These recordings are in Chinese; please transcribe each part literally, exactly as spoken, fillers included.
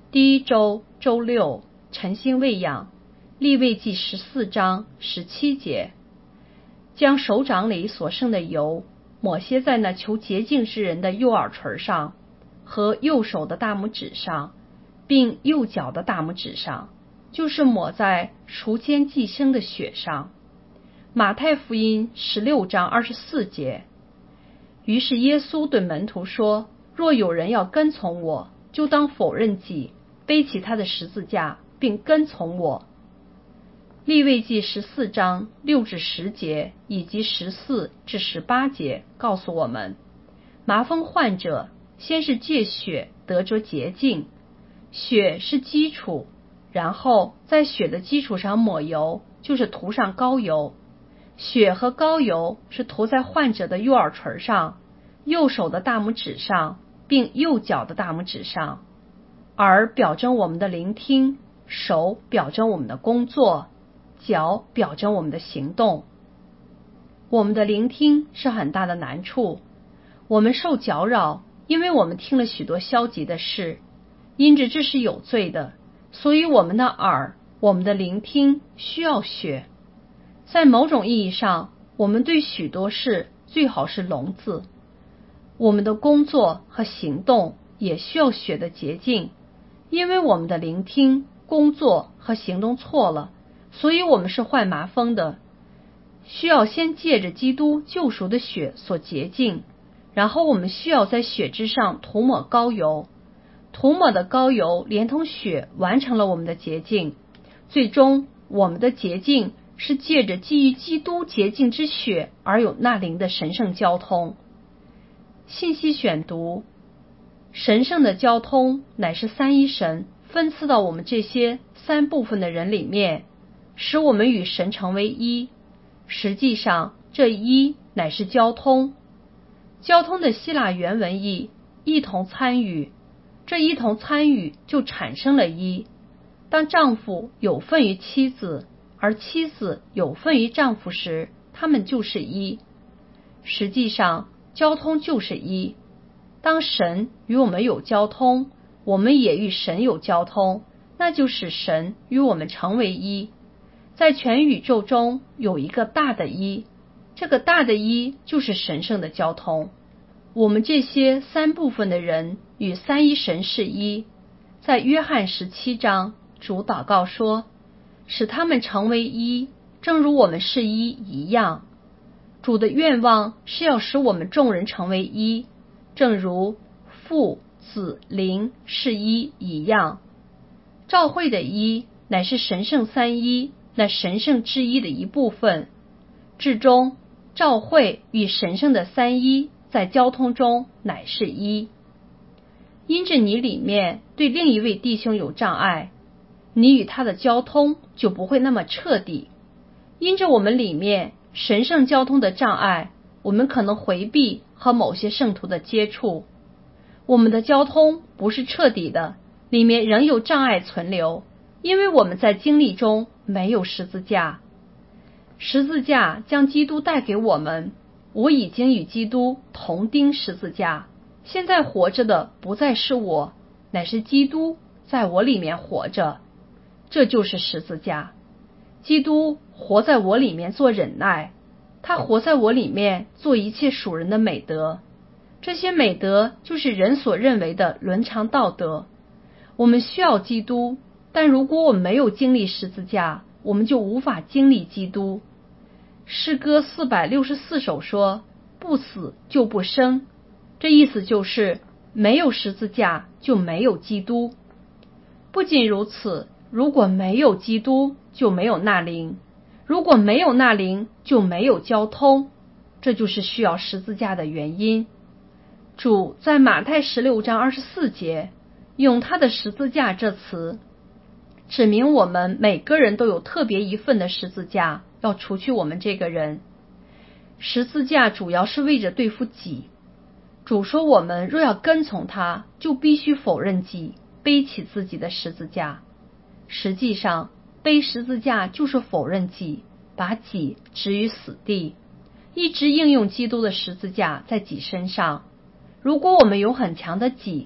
第一周周六，晨星喂养，利未记十四章十七节，将手掌里所剩的油抹些在那求洁净之人的右耳垂上和右手的大拇指上，并右脚的大拇指上，就是抹在赎愆祭牲的血上。马太福音十六章二十四节。于是耶稣对门徒说，若有人要跟从我，就当否认己，背起他的十字架，并跟从我。利未记十四章六至十节以及十四至十八节告诉我们，麻风患者先是借血得着洁净，血是基础，然后在血的基础上抹油，就是涂上膏油。血和膏油是涂在患者的右耳垂上、右手的大拇指上，并右脚的大拇指上。耳表征我们的聆听，手表征我们的工作，脚表征我们的行动。我们的聆听是很大的难处，我们受搅扰，因为我们听了许多消极的事，因着这是有罪的，所以我们的耳，我们的聆听需要血。在某种意义上，我们对许多事最好是聋子。我们的工作和行动也需要血的洁净，因为我们的聆听、工作和行动错了，所以我们是患麻风的，需要先借着基督救赎的血所洁净，然后我们需要在血之上涂抹膏油，涂抹的膏油连同血完成了我们的洁净，最终我们的洁净是借着基于基督洁净之血而有那灵的神圣交通。信息选读：神圣的交通乃是三一神分赐到我们这些三部分的人里面，使我们与神成为一。实际上，这一乃是交通。交通的希腊原文意一同参与，这一同参与就产生了一。当丈夫有份于妻子，而妻子有份于丈夫时，他们就是一。实际上，交通就是一。当神与我们有交通，我们也与神有交通，那就使神与我们成为一。在全宇宙中有一个大的一，这个大的一就是神圣的交通。我们这些三部分的人与三一神是一。在约翰十七章，主祷告说，使他们成为一，正如我们是一一样。主的愿望是要使我们众人成为一，正如父、子、灵是一一样。召会的一乃是神圣三一，那神圣之一的一部分。至终，召会与神圣的三一在交通中乃是一。因着你里面对另一位弟兄有障碍，你与他的交通就不会那么彻底。因着我们里面神圣交通的障碍，我们可能回避和某些圣徒的接触。我们的交通不是彻底的，里面仍有障碍存留，因为我们在经历中没有十字架。十字架将基督带给我们，我已经与基督同钉十字架，现在活着的不再是我，乃是基督在我里面活着。这就是十字架。基督活在我里面做忍耐，他活在我里面做一切属人的美德。这些美德就是人所认为的伦常道德。我们需要基督，但如果我们没有经历十字架，我们就无法经历基督。诗歌四百六十四首说，不死就不生，这意思就是没有十字架就没有基督。不仅如此，如果没有基督就没有那灵，如果没有那灵就没有交通，这就是需要十字架的原因。主在马太十六章二十四节用他的十字架这词，指明我们每个人都有特别一份的十字架，要除去我们这个人。十字架主要是为着对付己。主说我们若要跟从他，就必须否认己，背起自己的十字架。实际上，背十字架就是否认己，把己置于死地，一直应用基督的十字架在己身上。如果我们有很强的己，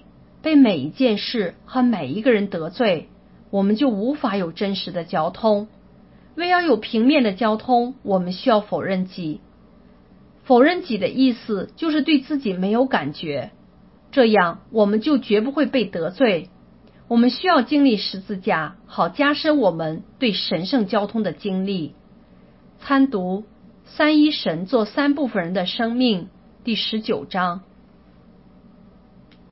被每一件事和每一个人得罪，我们就无法有真实的交通。为要有平面的交通，我们需要否认己。否认己的意思就是对自己没有感觉，这样我们就绝不会被得罪。我们需要经历十字架，好加深我们对神圣交通的经历。参读三一神作三部分人的生命第十九章。